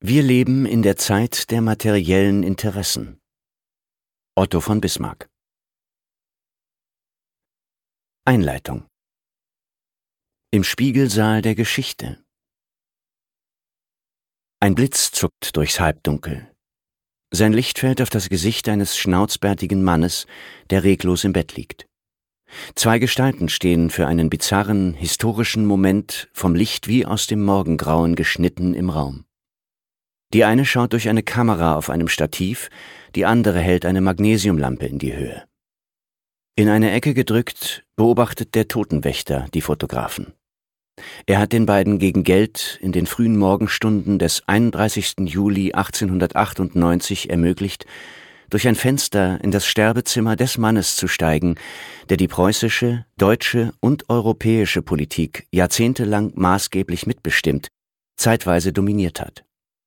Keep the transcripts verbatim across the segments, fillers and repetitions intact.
Wir leben in der Zeit der materiellen Interessen. Otto von Bismarck. Einleitung. Im Spiegelsaal der Geschichte. Ein Blitz zuckt durchs Halbdunkel. Sein Licht fällt auf das Gesicht eines schnauzbärtigen Mannes, der reglos im Bett liegt. Zwei Gestalten stehen für einen bizarren, historischen Moment vom Licht wie aus dem Morgengrauen geschnitten im Raum. Die eine schaut durch eine Kamera auf einem Stativ, die andere hält eine Magnesiumlampe in die Höhe. In eine Ecke gedrückt, beobachtet der Totenwächter die Fotografen. Er hat den beiden gegen Geld in den frühen Morgenstunden des einunddreißigsten Juli achtzehnhundertachtundneunzig ermöglicht, durch ein Fenster in das Sterbezimmer des Mannes zu steigen, der die preußische, deutsche und europäische Politik jahrzehntelang maßgeblich mitbestimmt, zeitweise dominiert hat.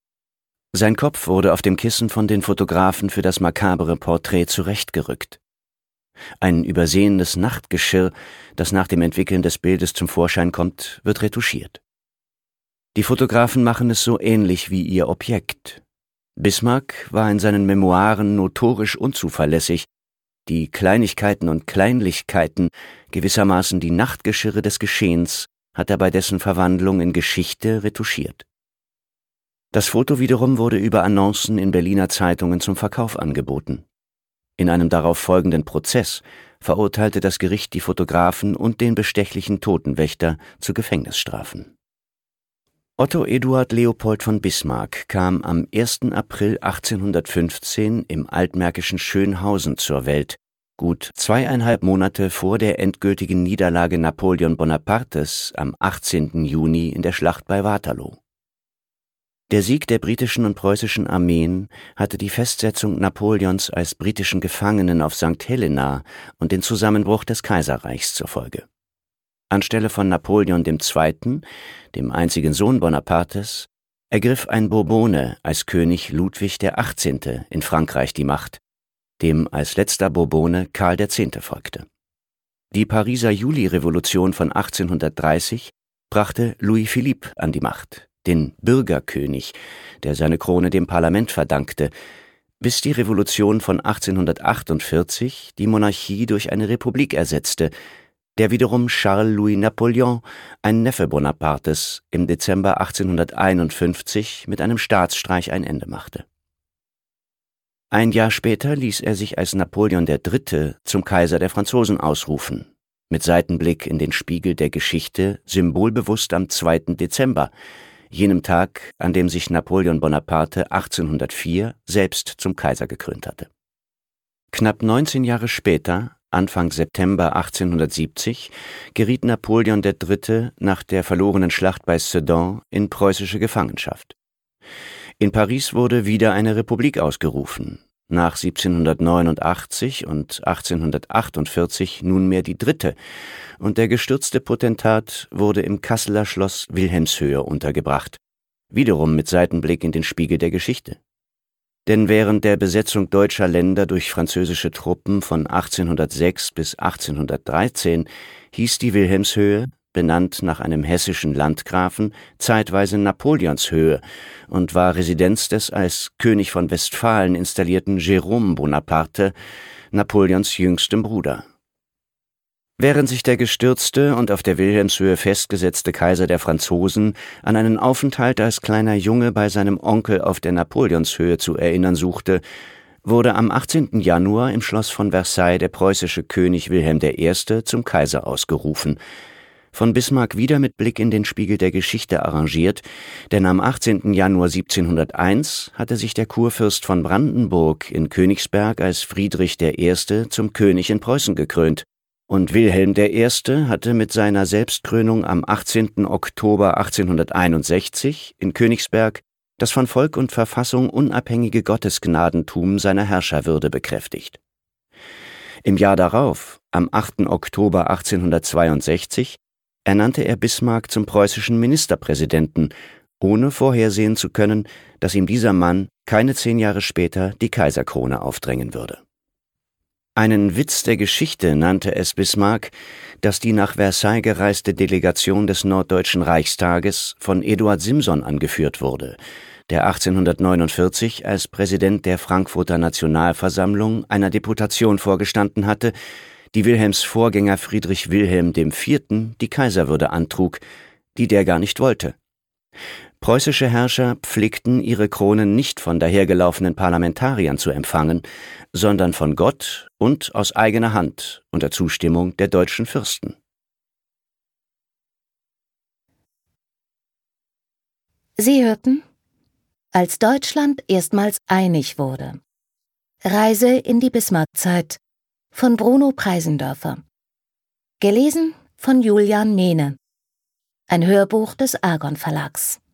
Sein Kopf wurde auf dem Kissen von den Fotografen für das makabere Porträt zurechtgerückt. Ein übersehenes Nachtgeschirr, das nach dem Entwickeln des Bildes zum Vorschein kommt, wird retuschiert. Die Fotografen machen es so ähnlich wie ihr Objekt. Bismarck war in seinen Memoiren notorisch unzuverlässig, die Kleinigkeiten und Kleinlichkeiten, gewissermaßen die Nachtgeschirre des Geschehens, hat er bei dessen Verwandlung in Geschichte retuschiert. Das Foto wiederum wurde über Annoncen in Berliner Zeitungen zum Verkauf angeboten. In einem darauf folgenden Prozess verurteilte das Gericht die Fotografen und den bestechlichen Totenwächter zu Gefängnisstrafen. Otto Eduard Leopold von Bismarck kam am ersten April achtzehnhundertfünfzehn im altmärkischen Schönhausen zur Welt, gut zweieinhalb Monate vor der endgültigen Niederlage Napoleon Bonapartes am achtzehnten Juni in der Schlacht bei Waterloo. Der Sieg der britischen und preußischen Armeen hatte die Festsetzung Napoleons als britischen Gefangenen auf Sankt Helena und den Zusammenbruch des Kaiserreichs zur Folge. Anstelle von Napoleon dem Zweiten., dem einzigen Sohn Bonapartes, ergriff ein Bourbone als König Ludwig der Achtzehnte in Frankreich die Macht, dem als letzter Bourbone Karl der Zehnte folgte. Die Pariser Julirevolution von achtzehnhundertdreißig brachte Louis-Philippe an die Macht, den Bürgerkönig, der seine Krone dem Parlament verdankte, bis die Revolution von achtzehnhundertachtundvierzig die Monarchie durch eine Republik ersetzte, der wiederum Charles-Louis Napoleon, ein Neffe Bonapartes, im Dezember achtzehnhunderteinundfünfzig mit einem Staatsstreich ein Ende machte. Ein Jahr später ließ er sich als Napoleon der Dritte zum Kaiser der Franzosen ausrufen, mit Seitenblick in den Spiegel der Geschichte symbolbewusst am zweiten Dezember, jenem Tag, an dem sich Napoleon Bonaparte achtzehnhundertvier selbst zum Kaiser gekrönt hatte. Knapp neunzehn Jahre später, Anfang September achtzehnhundertsiebzig, geriet Napoleon der Dritte nach der verlorenen Schlacht bei Sedan in preußische Gefangenschaft. In Paris wurde wieder eine Republik ausgerufen, nach siebzehnhundertneunundachtzig und achtzehnhundertachtundvierzig nunmehr die dritte, und der gestürzte Potentat wurde im Kasseler Schloss Wilhelmshöhe untergebracht, wiederum mit Seitenblick in den Spiegel der Geschichte. Denn während der Besetzung deutscher Länder durch französische Truppen von achtzehnhundertsechs bis achtzehnhundertdreizehn hieß die Wilhelmshöhe, benannt nach einem hessischen Landgrafen, zeitweise Napoleonshöhe und war Residenz des als König von Westfalen installierten Jérôme Bonaparte, Napoleons jüngstem Bruder. Während sich der gestürzte und auf der Wilhelmshöhe festgesetzte Kaiser der Franzosen an einen Aufenthalt als kleiner Junge bei seinem Onkel auf der Napoleonshöhe zu erinnern suchte, wurde am achtzehnten Januar im Schloss von Versailles der preußische König Wilhelm der Erste zum Kaiser ausgerufen, von Bismarck wieder mit Blick in den Spiegel der Geschichte arrangiert, denn am achtzehnten Januar siebzehnhunderteins hatte sich der Kurfürst von Brandenburg in Königsberg als Friedrich der Erste zum König in Preußen gekrönt, und Wilhelm der Erste hatte mit seiner Selbstkrönung am achtzehnten Oktober achtzehnhunderteinundsechzig in Königsberg das von Volk und Verfassung unabhängige Gottesgnadentum seiner Herrscherwürde bekräftigt. Im Jahr darauf, am achten Oktober achtzehnhundertzweiundsechzig, ernannte er Bismarck zum preußischen Ministerpräsidenten, ohne vorhersehen zu können, dass ihm dieser Mann keine zehn Jahre später die Kaiserkrone aufdrängen würde. Einen Witz der Geschichte nannte es Bismarck, dass die nach Versailles gereiste Delegation des Norddeutschen Reichstages von Eduard Simson angeführt wurde, der achtzehnhundertneunundvierzig als Präsident der Frankfurter Nationalversammlung einer Deputation vorgestanden hatte, die Wilhelms Vorgänger Friedrich Wilhelm der Vierte. Die Kaiserwürde antrug, die der gar nicht wollte. Preußische Herrscher pflegten, ihre Kronen nicht von dahergelaufenen Parlamentariern zu empfangen, sondern von Gott und aus eigener Hand unter Zustimmung der deutschen Fürsten. Sie hörten Als Deutschland erstmals einig wurde. Reise in die Bismarckzeit von Bruno Preisendörfer. Gelesen von Julian Mehne. Ein Hörbuch des Argon Verlags.